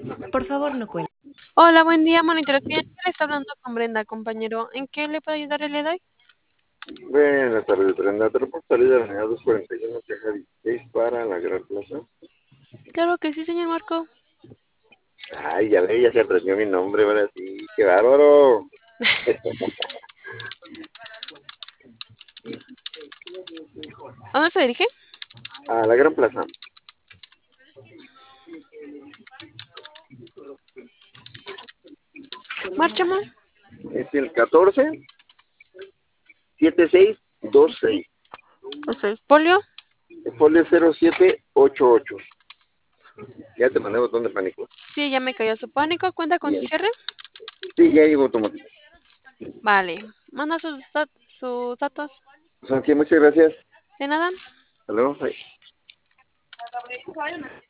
Por favor, no cuelgue. Hola, buen día, monitor. Está hablando con Brenda, compañero. ¿En qué le puedo ayudar el día de hoy? Buenas tardes, Brenda. Tenemos salida de la avenida 241, caja 16 para la Gran Plaza. Claro que sí, señor Marco. Ay, ya ve, ya se aprendió mi nombre, ahora sí. ¡Qué bárbaro! ¿A dónde se dirige? A la Gran Plaza. Márchame. Es el 14-7626. Ok. Polio. Folio 0788. Ya te mandé botón de pánico. Sí, ya me cayó su pánico. ¿Cuenta con su Bien. cierre? Sí, ya llegó automático. Vale. Manda sus datos. Pues aquí, muchas gracias. De nada. Hasta luego. Bye.